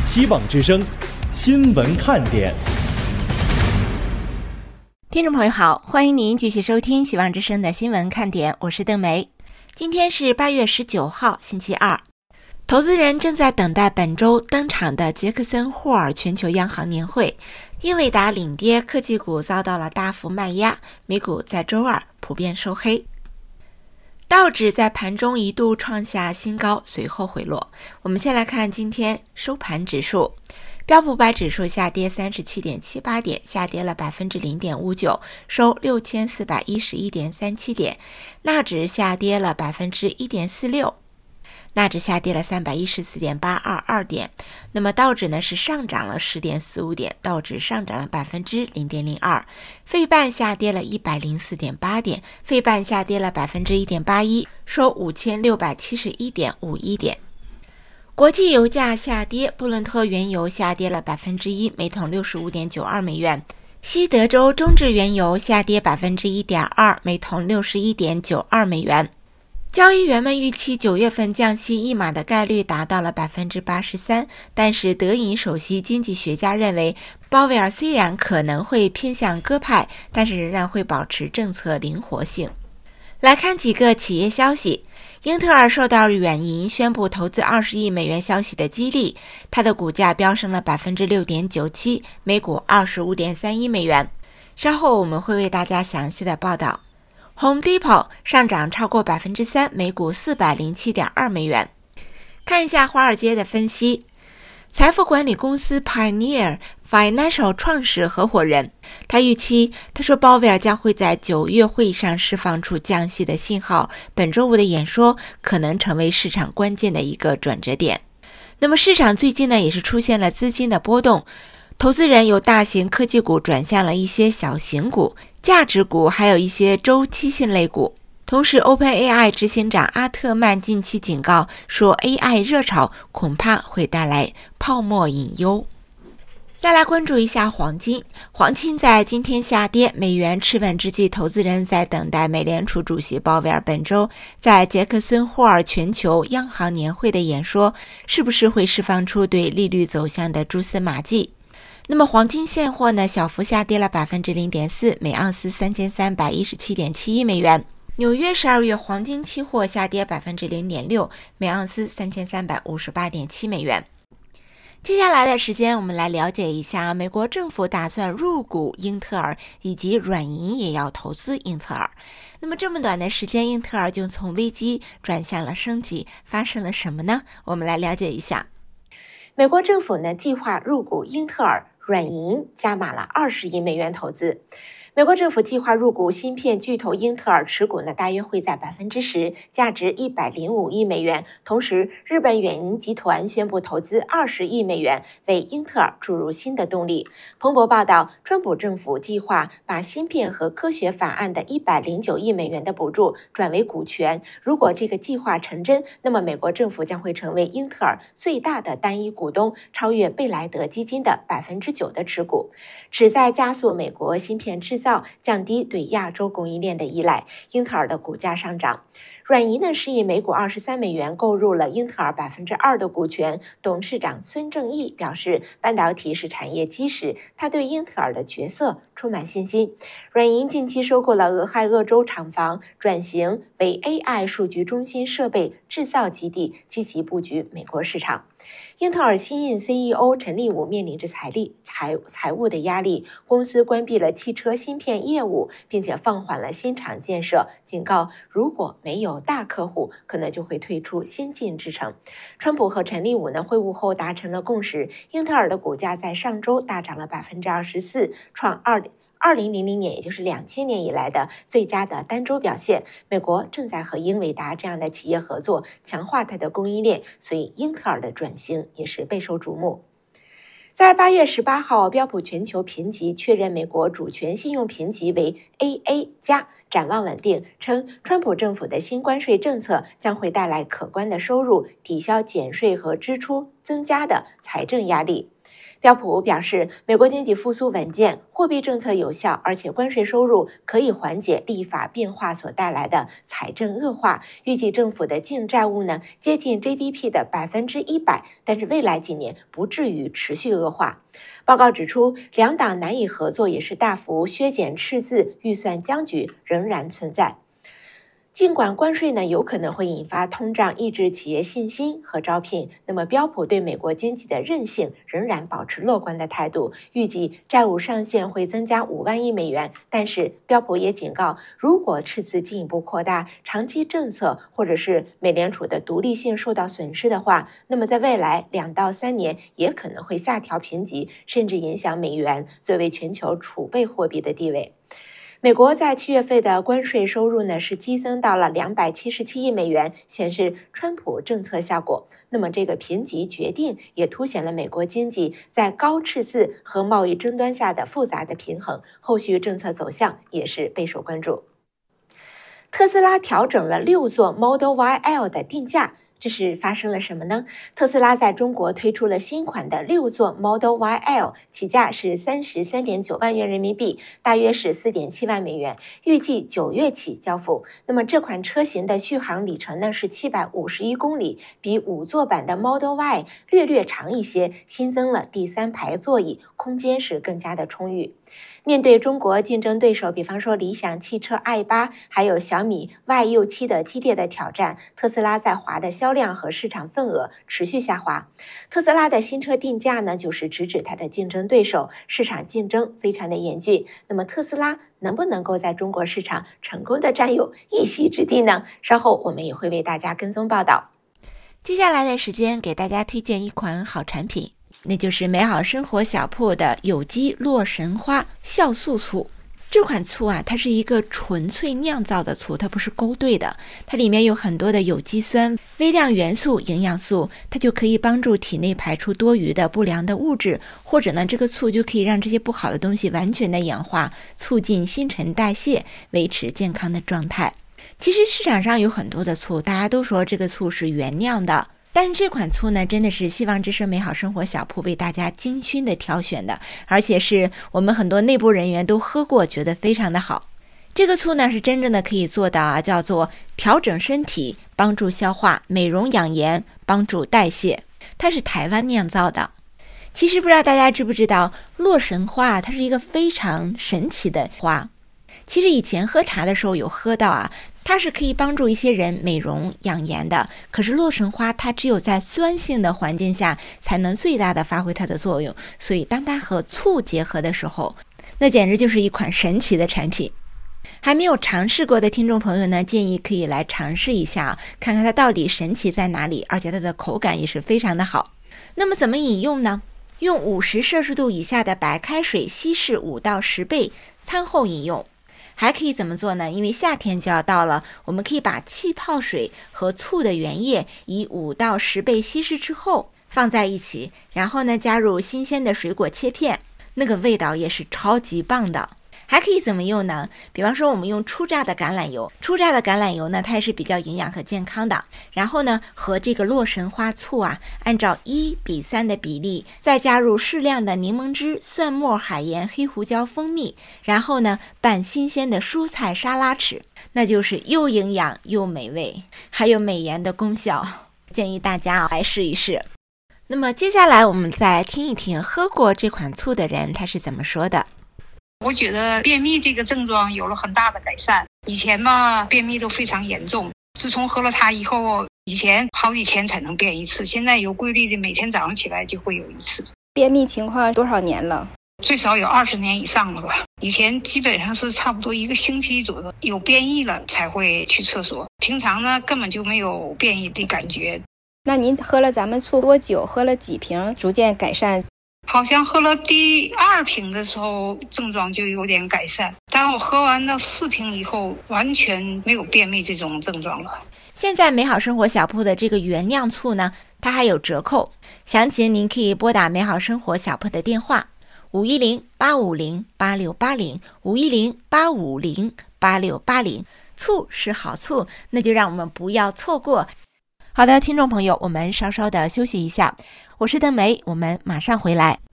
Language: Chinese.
希望之声新闻看点。 听众朋友好，欢迎您继续收听希望之声的新闻看点，我是邓梅。今天是8月19号星期二，投资人正在等待本周登场的杰克森霍尔全球央行年会。英伟达领跌，科技股遭到了大幅卖压，美股在周二普遍收黑。道指在盘中一度创下新高，随后回落。我们先来看今天收盘指数，标普500指数下跌 37.78 点，下跌了 0.59%， 收 6411.37 点。纳指下跌了 1.46%， 纳指下跌了 314.822 点。那么道指呢是上涨了 10.45 点，道指上涨了 0.02%。费半下跌了 104.8 点，费半下跌了 1.81%， 收 5671.51 点。国际油价下跌，布伦特原油下跌了 1%， 每桶 65.92 美元。西德州中质原油下跌 1.2%， 每桶 61.92 美元。交易员们预期9月份降息1码的概率达到了 83%， 但是德银首席经济学家认为，鲍威尔虽然可能会偏向鸽派，但是仍然会保持政策灵活性。来看几个企业消息。英特尔受到软银宣布投资20亿美元消息的激励，它的股价飙升了 6.97%， 每股 25.31 美元。稍后我们会为大家详细的报道。Home Depot 上涨超过 3%， 每股 407.2 美元。看一下华尔街的分析。财富管理公司 Pioneer Financial 创始合伙人，他说鲍威尔将会在9月会议上释放出降息的信号，本周五的演说可能成为市场关键的一个转折点。那么市场最近呢也是出现了资金的波动，投资人由大型科技股转向了一些小型股、价值股，还有一些周期性类股。同时 OpenAI 执行长阿特曼近期警告说 AI 热潮恐怕会带来泡沫隐忧。再来关注一下黄金，黄金在今天下跌，美元持稳之际，投资人在等待美联储主席鲍威尔本周在杰克森霍尔全球央行年会的演说，是不是会释放出对利率走向的蛛丝马迹。那么黄金现货呢小幅下跌了 0.4%， 每盎司 3317.71 美元。纽约12月黄金期货下跌 0.6%， 每盎司 3358.7 美元。接下来的时间我们来了解一下美国政府打算入股英特尔，以及软银也要投资英特尔。那么这么短的时间，英特尔就从危机转向了升级，发生了什么呢？我们来了解一下。美国政府呢计划入股英特尔，软银加码了20亿美元投资。美国政府计划入股芯片巨头英特尔，持股呢大约会在 10%， 价值105亿美元。同时，日本远银集团宣布投资20亿美元，为英特尔注入新的动力。彭博报道，川普政府计划把芯片和科学法案的109亿美元的补助转为股权。如果这个计划成真，那么美国政府将会成为英特尔最大的单一股东，超越贝莱德基金的 9% 的持股，旨在加速美国芯片制造，降低对亚洲供应链的依赖。英特尔的股价上涨。软银呢是以每股23美元购入了英特尔 2% 的股权。董事长孙正义表示，半导体是产业基石，他对英特尔的角色充满信心。软银近期收购了俄亥俄州厂房，转型为 AI 数据中心设备制造基地，积极布局美国市场。英特尔新任 CEO 陈立武面临着财务的压力，公司关闭了汽车芯片业务，并且放缓了新厂建设，警告如果没有大客户，可能就会退出先进制程。川普和陈立武呢会晤后达成了共识，英特尔的股价在上周大涨了 24%， 创2000年，也就是2000年以来的最佳的单周表现。美国正在和英伟达这样的企业合作，强化它的供应链，所以英特尔的转型也是备受瞩目。在8月18号，标普全球评级确认美国主权信用评级为 AA+， 展望稳定，称川普政府的新关税政策将会带来可观的收入，抵消减税和支出增加的财政压力。 标普表示，美国经济复苏稳健，货币政策有效，而且关税收入可以缓解立法变化所带来的财政恶化。预计政府的净债务呢接近 GDP 的100%，但是未来几年不至于持续恶化。报告指出，两党难以合作，也是大幅削减赤字，预算僵局仍然存在。尽管关税呢有可能会引发通胀，抑制企业信心和招聘，那么标普对美国经济的韧性仍然保持乐观的态度，预计债务上限会增加5万亿美元。但是标普也警告，如果赤字进一步扩大，长期政策或者是美联储的独立性受到损失的话，那么在未来2到3年也可能会下调评级，甚至影响美元作为全球储备货币的地位。美国在7月份的关税收入呢是激增到了277亿美元，显示川普政策效果。那么这个评级决定也凸显了美国经济在高赤字和贸易争端下的复杂的平衡，后续政策走向也是备受关注。特斯拉调整了6座 Model Y/L 的定价。这是发生了什么呢？特斯拉在中国推出了新款的6座 Model Y/L， 起价是33.9万元人民币，大约是4.7万美元，预计9月起交付。那么这款车型的续航里程呢是751公里，比5座版的 Model Y 略长一些，新增了第3排座椅，空间是更加的充裕。面对中国竞争对手，比方说理想汽车 i8 还有小米 Y6 的激烈的挑战，特斯拉在华的销量和市场份额持续下滑。特斯拉的新车定价呢，就是直指它的竞争对手，市场竞争非常的严峻。那么特斯拉能不能够在中国市场成功的占有一席之地呢？稍后我们也会为大家跟踪报道。接下来的时间给大家推荐一款好产品，那就是美好生活小铺的有机洛神花酵素醋。这款醋啊，它是一个纯粹酿造的醋，它不是勾兑的，它里面有很多的有机酸、微量元素、营养素，它就可以帮助体内排出多余的不良的物质，或者呢，这个醋就可以让这些不好的东西完全的氧化，促进新陈代谢，维持健康的状态。其实市场上有很多的醋，大家都说这个醋是原酿的，但是这款醋呢，真的是希望之声美好生活小铺为大家精心的挑选的，而且是我们很多内部人员都喝过，觉得非常的好。这个醋呢，是真正的可以做到叫做调整身体，帮助消化，美容养颜，帮助代谢。它是台湾酿造的。其实不知道大家知不知道，洛神花它是一个非常神奇的花。其实以前喝茶的时候有喝到它是可以帮助一些人美容养颜的，可是洛神花它只有在酸性的环境下才能最大的发挥它的作用，所以当它和醋结合的时候，那简直就是一款神奇的产品。还没有尝试过的听众朋友呢，建议可以来尝试一下，看看它到底神奇在哪里，而且它的口感也是非常的好。那么怎么饮用呢？用50摄氏度以下的白开水稀释5到10倍，餐后饮用。还可以怎么做呢？因为夏天就要到了，我们可以把气泡水和醋的原液以5到10倍稀释之后放在一起，然后呢加入新鲜的水果切片，那个味道也是超级棒的。还可以怎么用呢？比方说我们用初榨的橄榄油，初榨的橄榄油呢，它也是比较营养和健康的。然后呢，和这个洛神花醋按照1:3的比例，再加入适量的柠檬汁、蒜末、海盐、黑胡椒、蜂蜜，然后呢拌新鲜的蔬菜沙拉吃，那就是又营养又美味，还有美颜的功效。建议大家来试一试。那么接下来我们再来听一听喝过这款醋的人他是怎么说的。 我觉得便秘这个症状有了很大的改善。以前嘛，便秘都非常严重，自从喝了它以后，以前好几天才能便一次，现在有规律的每天早上起来就会有一次。 便秘情况多少年了？ 最少有20年以上了吧。以前基本上是差不多1个星期左右有便意了才会去厕所，平常呢根本就没有便意的感觉。 那您喝了咱们醋多久？喝了几瓶逐渐改善？ 好像喝了第2瓶的时候症状就有点改善，但我喝完了4瓶以后完全没有便秘这种症状了。 现在美好生活小铺的这个原酿醋呢，它还有折扣，详情您可以拨打美好生活小铺的电话510-850-8680 510-850-8680。醋是好醋，那就让我们不要错过。好的，听众朋友，我们稍稍的休息一下，我是邓梅，我们马上回来。